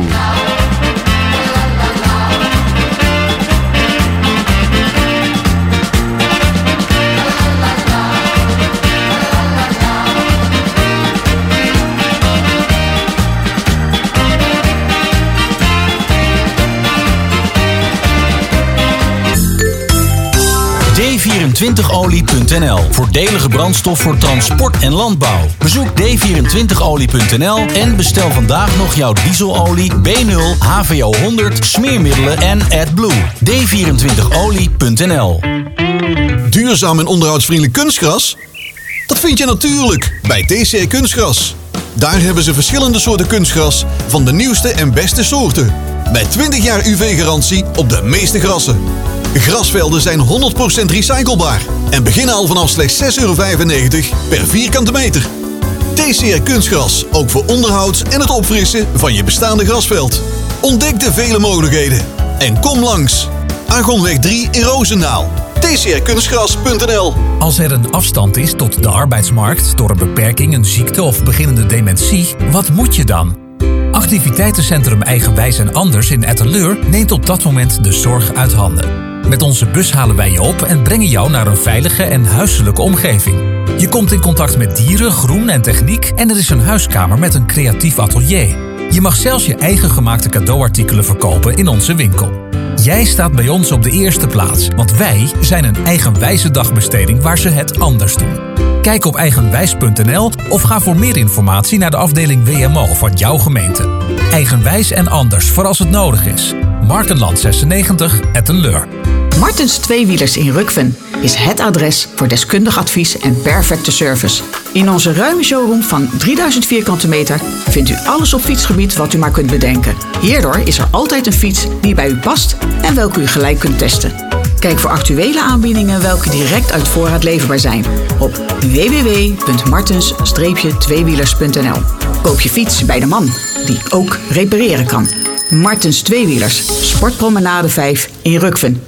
D vierentwintig olie punt n l. Voordelige brandstof voor transport en landbouw. Bezoek D vierentwintig olie punt n l en bestel vandaag nog jouw dieselolie, B nul, H V O honderd, smeermiddelen en AdBlue. D vierentwintig olie punt n l. Duurzaam en onderhoudsvriendelijk kunstgras? Dat vind je natuurlijk bij T C R Kunstgras. Daar hebben ze verschillende soorten kunstgras van de nieuwste en beste soorten. Met twintig jaar U V-garantie op de meeste grassen. Grasvelden zijn honderd procent recyclebaar en beginnen al vanaf slechts zes euro vijfennegentig per vierkante meter. T C R Kunstgras, ook voor onderhoud en het opfrissen van je bestaande grasveld. Ontdek de vele mogelijkheden en kom langs. Argonweg drie in Roosendaal. T C R kunstgras punt n l. Als er een afstand is tot de arbeidsmarkt door een beperking, een ziekte of beginnende dementie, wat moet je dan? Activiteitencentrum Eigenwijs en Anders in Etteleur neemt op dat moment de zorg uit handen. Met onze bus halen wij je op en brengen jou naar een veilige en huiselijke omgeving. Je komt in contact met dieren, groen en techniek en er is een huiskamer met een creatief atelier. Je mag zelfs je eigen gemaakte cadeauartikelen verkopen in onze winkel. Jij staat bij ons op de eerste plaats, want wij zijn een eigenwijze dagbesteding waar ze het anders doen. Kijk op eigenwijs punt n l of ga voor meer informatie naar de afdeling W M O van jouw gemeente. Eigenwijs en Anders voor als het nodig is. Markenland zesennegentig, Etteleur. Martens Tweewielers in Rukven is het adres voor deskundig advies en perfecte service. In onze ruime showroom van drieduizend vierkante meter vindt u alles op fietsgebied wat u maar kunt bedenken. Hierdoor is er altijd een fiets die bij u past en welke u gelijk kunt testen. Kijk voor actuele aanbiedingen welke direct uit voorraad leverbaar zijn op w w w punt martens tweewielers punt n l. Koop je fiets bij de man die ook repareren kan. Martens Tweewielers, Sportpromenade vijf in Rukven.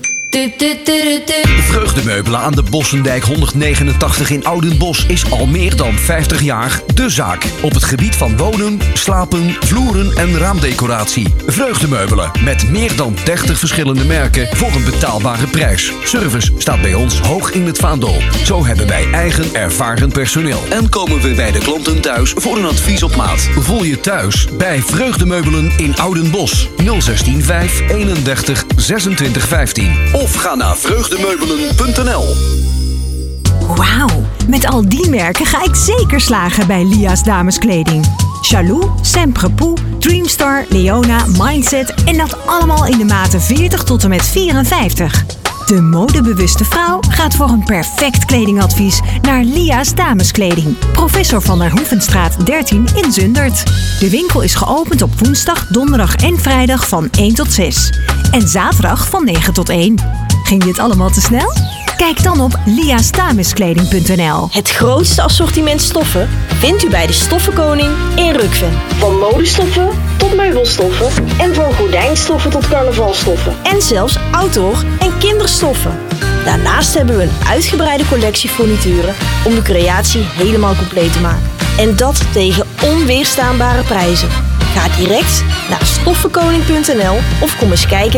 Vreugdemeubelen aan de Bossendijk honderdnegenentachtig in Oudenbosch is al meer dan vijftig jaar de zaak. Op het gebied van wonen, slapen, vloeren en raamdecoratie. Vreugdemeubelen met meer dan dertig verschillende merken voor een betaalbare prijs. Service staat bij ons hoog in het vaandel. Zo hebben wij eigen ervaren personeel. En komen we bij de klanten thuis voor een advies op maat. Voel je thuis bij Vreugdemeubelen in Oudenbosch. nul zestien vijf eenendertig zesentwintig vijftien. Of ga naar vreugdemeubelen punt n l. Wauw, met al die merken ga ik zeker slagen bij Lia's dameskleding. Chalou, Semprepoux, Dreamstar, Leona, Mindset en dat allemaal in de maten veertig tot en met vierenvijftig. De modebewuste vrouw gaat voor een perfect kledingadvies naar Lia's Dameskleding. Professor van der Hoevenstraat dertien in Zundert. De winkel is geopend op woensdag, donderdag en vrijdag van één tot zes. En zaterdag van negen tot één. Ging dit allemaal te snel? Kijk dan op lia's dameskleding punt n l. Het grootste assortiment stoffen vindt u bij de Stoffenkoning in Rukven. Van modestoffen tot meubelstoffen en van gordijnstoffen tot carnavalstoffen. En zelfs outdoor en kinderstoffen. Daarnaast hebben we een uitgebreide collectie furnituren om de creatie helemaal compleet te maken. En dat tegen onweerstaanbare prijzen. Ga direct naar stoffenkoning punt n l of kom eens kijken